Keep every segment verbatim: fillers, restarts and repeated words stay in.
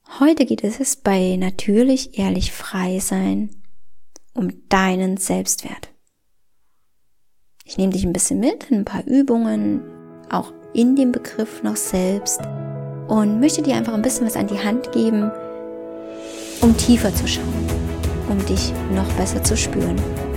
Heute geht es bei Natürlich Ehrlich Frei Sein um deinen Selbstwert. Ich nehme dich ein bisschen mit in ein paar Übungen, auch in dem Begriff noch selbst, und möchte dir einfach ein bisschen was an die Hand geben, um tiefer zu schauen, um dich noch besser zu spüren.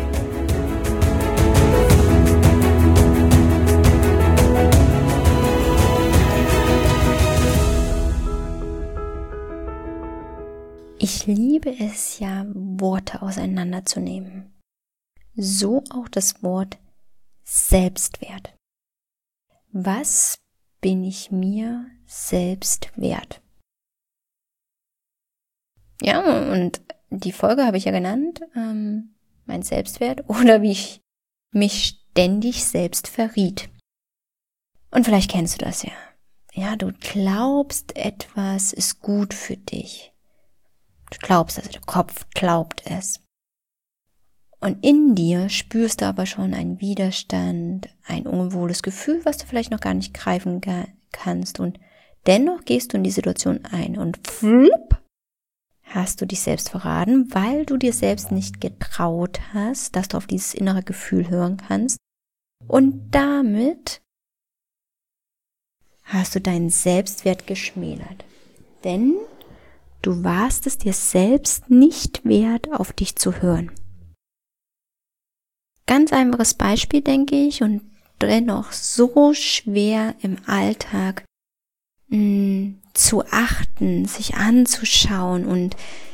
Ich liebe es ja, Worte auseinanderzunehmen. So auch das Wort Selbstwert. Was bin ich mir selbst wert? Ja, und die Folge habe ich ja genannt, ähm, mein Selbstwert, oder wie ich mich ständig selbst verriet. Und vielleicht kennst du das ja. Ja, du glaubst, etwas ist gut für dich. Du glaubst, also der Kopf glaubt es. Und in dir spürst du aber schon einen Widerstand, ein unwohles Gefühl, was du vielleicht noch gar nicht greifen kannst. Und dennoch gehst du in die Situation ein und flupp, hast du dich selbst verraten, weil du dir selbst nicht getraut hast, dass du auf dieses innere Gefühl hören kannst. Und damit hast du deinen Selbstwert geschmälert. Denn du warst es dir selbst nicht wert, auf dich zu hören. Ganz einfaches Beispiel, denke ich, und dennoch so schwer im Alltag mh, zu achten, sich anzuschauen. Und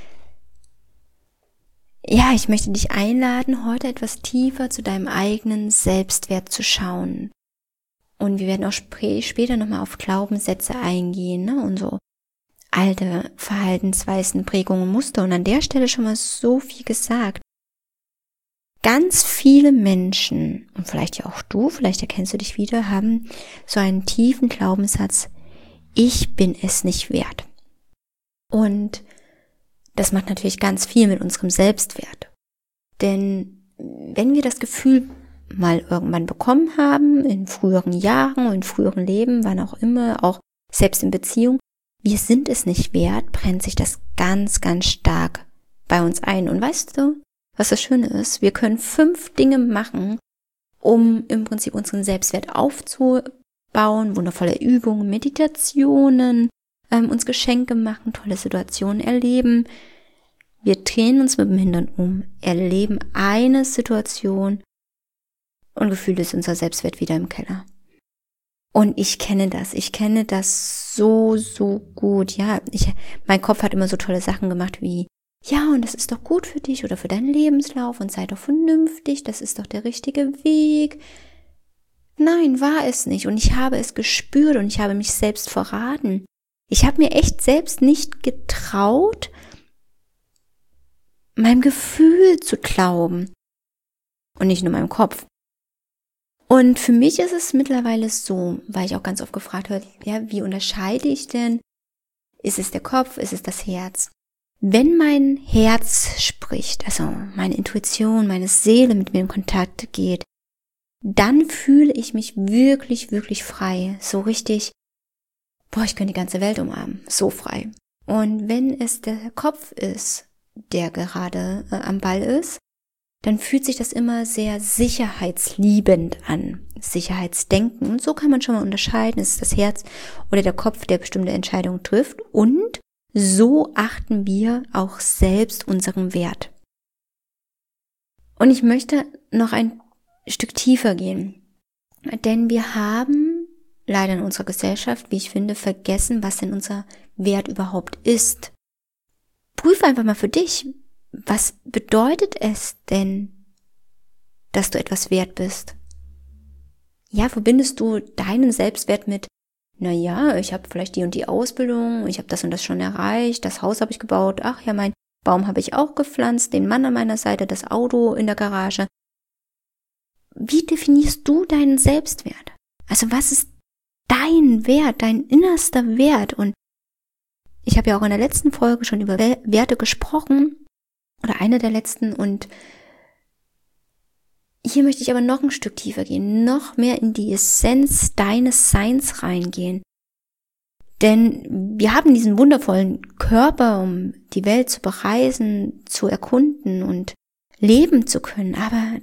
ja, ich möchte dich einladen, heute etwas tiefer zu deinem eigenen Selbstwert zu schauen. Und wir werden auch sp- später nochmal auf Glaubenssätze eingehen, ne, und so alte Verhaltensweisen, Prägungen, Muster. Und an der Stelle schon mal so viel gesagt. Ganz viele Menschen, und vielleicht ja auch du, vielleicht erkennst du dich wieder, haben so einen tiefen Glaubenssatz, ich bin es nicht wert. Und das macht natürlich ganz viel mit unserem Selbstwert. Denn wenn wir das Gefühl mal irgendwann bekommen haben, in früheren Jahren, in früheren Leben, wann auch immer, auch selbst in Beziehung, wir sind es nicht wert, brennt sich das ganz, ganz stark bei uns ein. Und weißt du, was das Schöne ist? Wir können fünf Dinge machen, um im Prinzip unseren Selbstwert aufzubauen, wundervolle Übungen, Meditationen, ähm, uns Geschenke machen, tolle Situationen erleben. Wir drehen uns mit dem Hintern um, erleben eine Situation und gefühlt ist unser Selbstwert wieder im Keller. Und ich kenne das, ich kenne das so, so gut, ja, ich, mein Kopf hat immer so tolle Sachen gemacht wie, ja, und das ist doch gut für dich oder für deinen Lebenslauf und sei doch vernünftig, das ist doch der richtige Weg. Nein, war es nicht, und ich habe es gespürt und ich habe mich selbst verraten. Ich habe mir echt selbst nicht getraut, meinem Gefühl zu glauben und nicht nur meinem Kopf. Und für mich ist es mittlerweile so, weil ich auch ganz oft gefragt habe, ja, wie unterscheide ich denn? Ist es der Kopf, ist es das Herz? Wenn mein Herz spricht, also meine Intuition, meine Seele mit mir in Kontakt geht, dann fühle ich mich wirklich, wirklich frei. So richtig, boah, ich könnte die ganze Welt umarmen, so frei. Und wenn es der Kopf ist, der gerade äh, am Ball ist, dann fühlt sich das immer sehr sicherheitsliebend an, Sicherheitsdenken. Und so kann man schon mal unterscheiden, ist es das Herz oder der Kopf, der bestimmte Entscheidungen trifft. Und so achten wir auch selbst unseren Wert. Und ich möchte noch ein Stück tiefer gehen, denn wir haben leider in unserer Gesellschaft, wie ich finde, vergessen, was denn unser Wert überhaupt ist. Prüfe einfach mal für dich, was bedeutet es denn, dass du etwas wert bist? Ja, verbindest du deinen Selbstwert mit, na ja, ich habe vielleicht die und die Ausbildung, ich habe das und das schon erreicht, das Haus habe ich gebaut, ach ja, mein Baum habe ich auch gepflanzt, den Mann an meiner Seite, das Auto in der Garage. Wie definierst du deinen Selbstwert? Also was ist dein Wert, dein innerster Wert? Und ich habe ja auch in der letzten Folge schon über Werte gesprochen, oder eine der letzten, und hier möchte ich aber noch ein Stück tiefer gehen, noch mehr in die Essenz deines Seins reingehen. Denn wir haben diesen wundervollen Körper, um die Welt zu bereisen, zu erkunden und leben zu können. Aber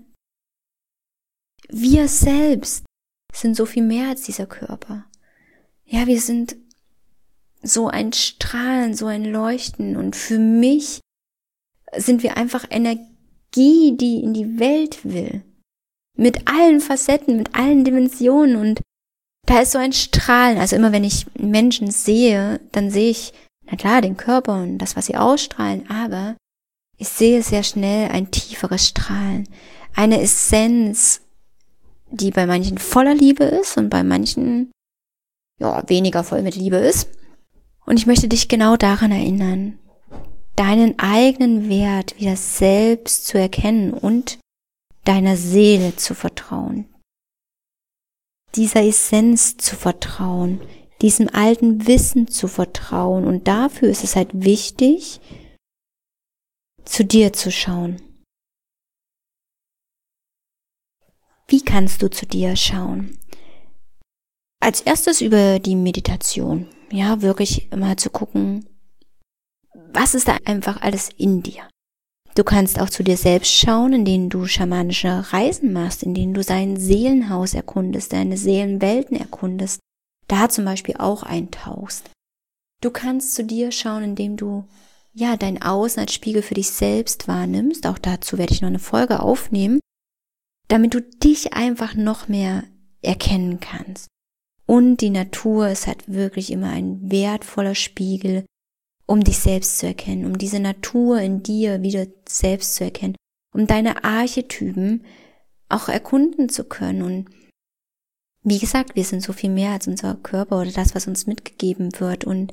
wir selbst sind so viel mehr als dieser Körper. Ja, wir sind so ein Strahlen, so ein Leuchten. Und für mich sind wir einfach Energie, die in die Welt will. Mit allen Facetten, mit allen Dimensionen. Und da ist so ein Strahlen. Also immer wenn ich Menschen sehe, dann sehe ich, na klar, den Körper und das, was sie ausstrahlen. Aber ich sehe sehr schnell ein tieferes Strahlen. Eine Essenz, die bei manchen voller Liebe ist und bei manchen ja weniger voll mit Liebe ist. Und ich möchte dich genau daran erinnern, deinen eigenen Wert wieder selbst zu erkennen und deiner Seele zu vertrauen. Dieser Essenz zu vertrauen, diesem alten Wissen zu vertrauen. Und dafür ist es halt wichtig, zu dir zu schauen. Wie kannst du zu dir schauen? Als erstes über die Meditation. Ja, wirklich mal zu gucken, was ist da einfach alles in dir? Du kannst auch zu dir selbst schauen, indem du schamanische Reisen machst, indem du dein Seelenhaus erkundest, deine Seelenwelten erkundest, da zum Beispiel auch eintauchst. Du kannst zu dir schauen, indem du ja dein Außen als Spiegel für dich selbst wahrnimmst. Auch dazu werde ich noch eine Folge aufnehmen, damit du dich einfach noch mehr erkennen kannst. Und die Natur ist halt wirklich immer ein wertvoller Spiegel, um dich selbst zu erkennen, um diese Natur in dir wieder selbst zu erkennen, um deine Archetypen auch erkunden zu können. Und wie gesagt, wir sind so viel mehr als unser Körper oder das, was uns mitgegeben wird. Und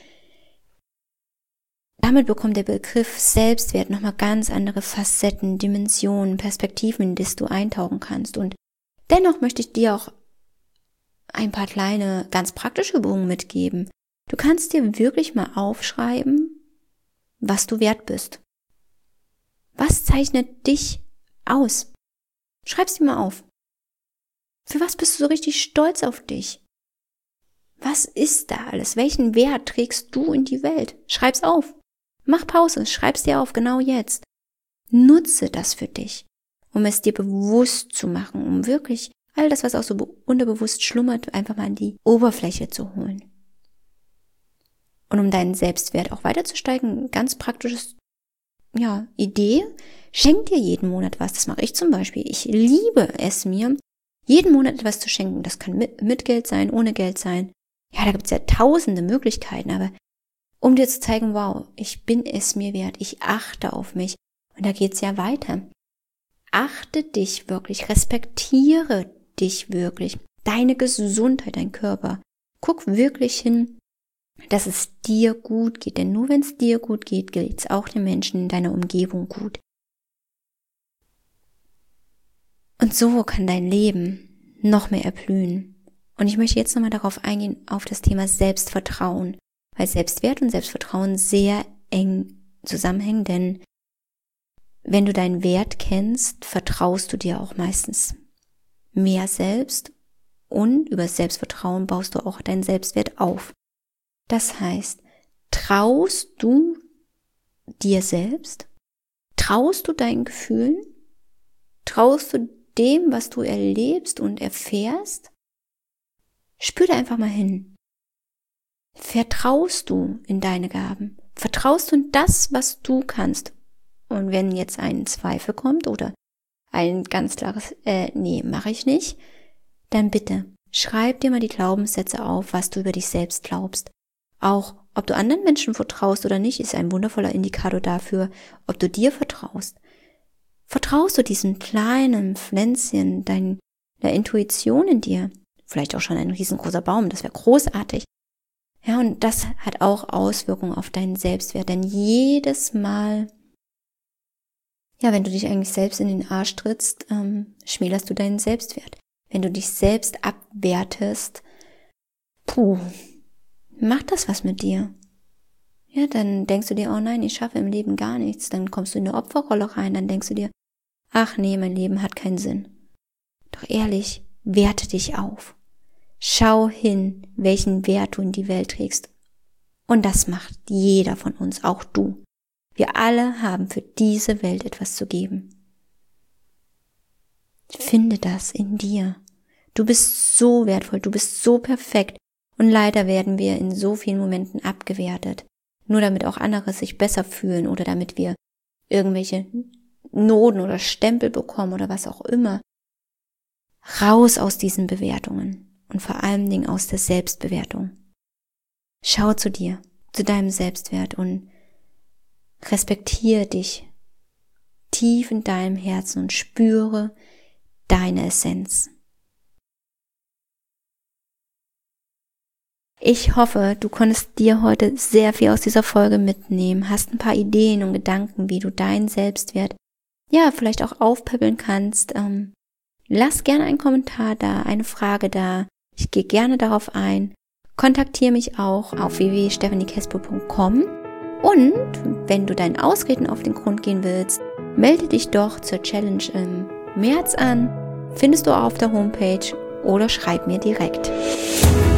damit bekommt der Begriff Selbstwert nochmal ganz andere Facetten, Dimensionen, Perspektiven, in die du eintauchen kannst. Und dennoch möchte ich dir auch ein paar kleine, ganz praktische Übungen mitgeben. Du kannst dir wirklich mal aufschreiben, was du wert bist. Was zeichnet dich aus? Schreib's dir mal auf. Für was bist du so richtig stolz auf dich? Was ist da alles? Welchen Wert trägst du in die Welt? Schreib's auf. Mach Pause, schreib's dir auf, genau jetzt. Nutze das für dich, um es dir bewusst zu machen, um wirklich all das, was auch so unterbewusst schlummert, einfach mal an die Oberfläche zu holen. Und um deinen Selbstwert auch weiter zu steigen, ganz praktisches, ja, Idee, schenk dir jeden Monat was. Das mache ich zum Beispiel. Ich liebe es mir, jeden Monat etwas zu schenken. Das kann mit, mit Geld sein, ohne Geld sein. Ja, da gibt es ja tausende Möglichkeiten, aber um dir zu zeigen, wow, ich bin es mir wert, ich achte auf mich. Und da geht's ja weiter. Achte dich wirklich, respektiere dich wirklich, deine Gesundheit, dein Körper. Guck wirklich hin, dass es dir gut geht, denn nur wenn es dir gut geht, geht es auch den Menschen in deiner Umgebung gut. Und so kann dein Leben noch mehr erblühen. Und ich möchte jetzt nochmal darauf eingehen, auf das Thema Selbstvertrauen, weil Selbstwert und Selbstvertrauen sehr eng zusammenhängen, denn wenn du deinen Wert kennst, vertraust du dir auch meistens mehr selbst und über Selbstvertrauen baust du auch deinen Selbstwert auf. Das heißt, traust du dir selbst? Traust du deinen Gefühlen? Traust du dem, was du erlebst und erfährst? Spür da einfach mal hin. Vertraust du in deine Gaben? Vertraust du in das, was du kannst? Und wenn jetzt ein Zweifel kommt oder ein ganz klares, äh, nee, mache ich nicht, dann bitte schreib dir mal die Glaubenssätze auf, was du über dich selbst glaubst. Auch ob du anderen Menschen vertraust oder nicht, ist ein wundervoller Indikator dafür, ob du dir vertraust. Vertraust du diesem kleinen Pflänzchen, deiner Intuition in dir? Vielleicht auch schon ein riesengroßer Baum, das wäre großartig. Ja, und das hat auch Auswirkungen auf deinen Selbstwert, denn jedes Mal, ja, wenn du dich eigentlich selbst in den Arsch trittst, ähm, schmälerst du deinen Selbstwert. Wenn du dich selbst abwertest, puh, macht das was mit dir. Ja, dann denkst du dir, oh nein, ich schaffe im Leben gar nichts. Dann kommst du in eine Opferrolle rein, dann denkst du dir, ach nee, mein Leben hat keinen Sinn. Doch ehrlich, werte dich auf. Schau hin, welchen Wert du in die Welt trägst. Und das macht jeder von uns, auch du. Wir alle haben für diese Welt etwas zu geben. Finde das in dir. Du bist so wertvoll, du bist so perfekt und leider werden wir in so vielen Momenten abgewertet, nur damit auch andere sich besser fühlen oder damit wir irgendwelche Noten oder Stempel bekommen oder was auch immer. Raus aus diesen Bewertungen und vor allen Dingen aus der Selbstbewertung. Schau zu dir, zu deinem Selbstwert und respektiere dich tief in deinem Herzen und spüre deine Essenz. Ich hoffe, du konntest dir heute sehr viel aus dieser Folge mitnehmen, hast ein paar Ideen und Gedanken, wie du deinen Selbstwert, ja, vielleicht auch aufpäppeln kannst. Ähm, lass gerne einen Kommentar da, eine Frage da. Ich gehe gerne darauf ein. Kontaktiere mich auch auf w w w punkt stephanie kespo punkt com und wenn du deinen Ausreden auf den Grund gehen willst, melde dich doch zur Challenge im März an. Findest du auf der Homepage oder schreib mir direkt.